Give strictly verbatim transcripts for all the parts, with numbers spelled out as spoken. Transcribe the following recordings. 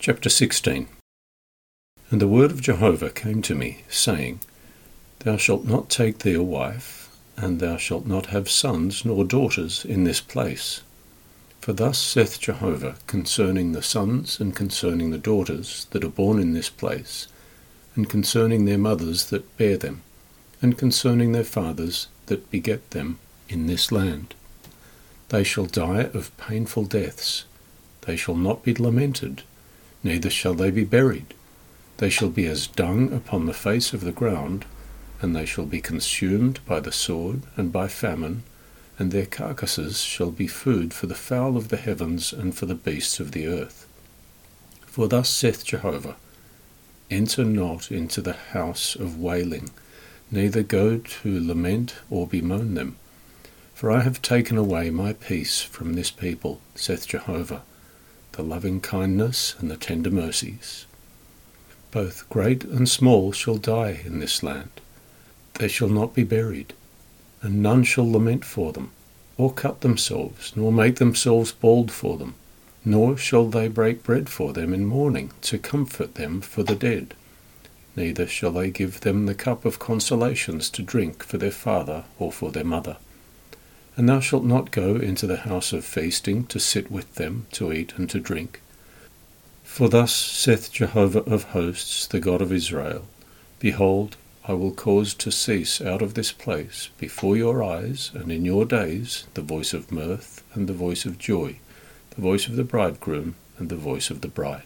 Chapter sixteen. And the word of Jehovah came to me, saying, Thou shalt not take thee a wife, and thou shalt not have sons nor daughters in this place. For thus saith Jehovah concerning the sons and concerning the daughters that are born in this place, and concerning their mothers that bear them, and concerning their fathers that beget them in this land. They shall die of painful deaths. They shall not be lamented, neither shall they be buried. They shall be as dung upon the face of the ground, and they shall be consumed by the sword and by famine, and their carcasses shall be food for the fowl of the heavens and for the beasts of the earth. For thus saith Jehovah, Enter not into the house of wailing, neither go to lament or bemoan them. For I have taken away my peace from this people, saith Jehovah, the loving kindness and the tender mercies. Both great and small shall die in this land. They shall not be buried, and none shall lament for them, or cut themselves, nor make themselves bald for them, nor shall they break bread for them in mourning, to comfort them for the dead. Neither shall they give them the cup of consolations to drink for their father or for their mother. And thou shalt not go into the house of feasting to sit with them, to eat and to drink. For thus saith Jehovah of hosts, the God of Israel, Behold, I will cause to cease out of this place before your eyes and in your days the voice of mirth and the voice of joy, the voice of the bridegroom and the voice of the bride.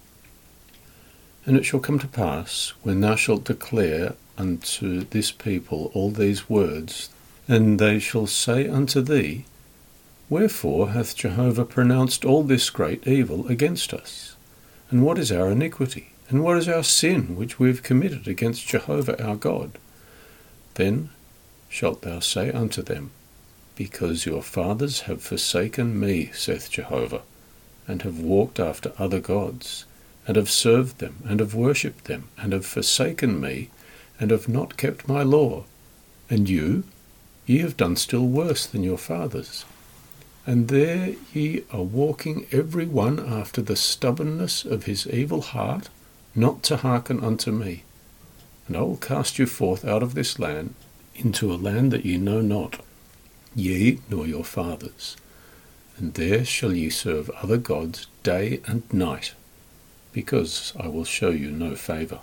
And it shall come to pass, when thou shalt declare unto this people all these words, and they shall say unto thee, Wherefore hath Jehovah pronounced all this great evil against us? And what is our iniquity? And what is our sin which we have committed against Jehovah our God? Then shalt thou say unto them, Because your fathers have forsaken me, saith Jehovah, and have walked after other gods, and have served them, and have worshipped them, and have forsaken me, and have not kept my law. And you, ye have done still worse than your fathers. And there ye are walking every one after the stubbornness of his evil heart, not to hearken unto me. And I will cast you forth out of this land, into a land that ye know not, ye nor your fathers. And there shall ye serve other gods day and night, because I will show you no favour.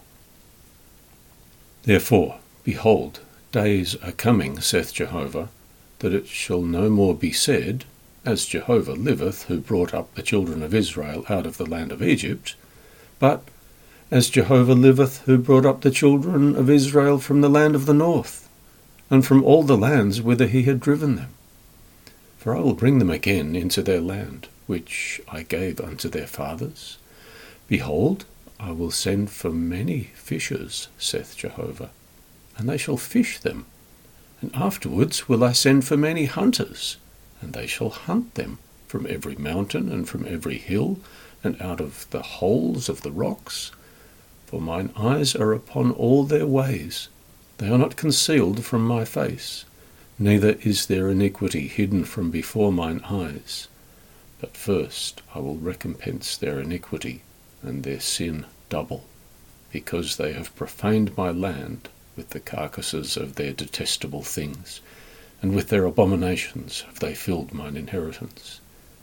Therefore, behold, days are coming, saith Jehovah, that it shall no more be said, As Jehovah liveth, who brought up the children of Israel out of the land of Egypt, but, As Jehovah liveth, who brought up the children of Israel from the land of the north, and from all the lands whither he had driven them. For I will bring them again into their land, which I gave unto their fathers. Behold, I will send for many fishers, saith Jehovah, and they shall fish them. And afterwards will I send for many hunters, and they shall hunt them from every mountain and from every hill, and out of the holes of the rocks. For mine eyes are upon all their ways. They are not concealed from my face, neither is their iniquity hidden from before mine eyes. But first I will recompense their iniquity and their sin double, because they have profaned my land with the carcasses of their detestable things, and with their abominations have they filled mine inheritance.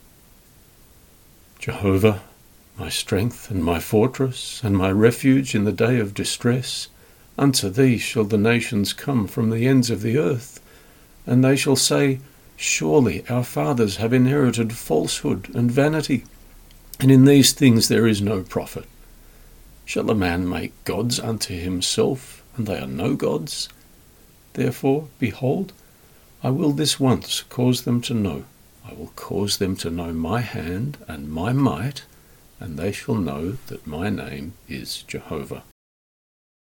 Jehovah, my strength and my fortress, and my refuge in the day of distress, unto thee shall the nations come from the ends of the earth, and they shall say, Surely our fathers have inherited falsehood and vanity, and in these things there is no profit. Shall a man make gods unto himself, and they are no gods? Therefore, behold, I will this once cause them to know. I will cause them to know my hand and my might, and they shall know that my name is Jehovah.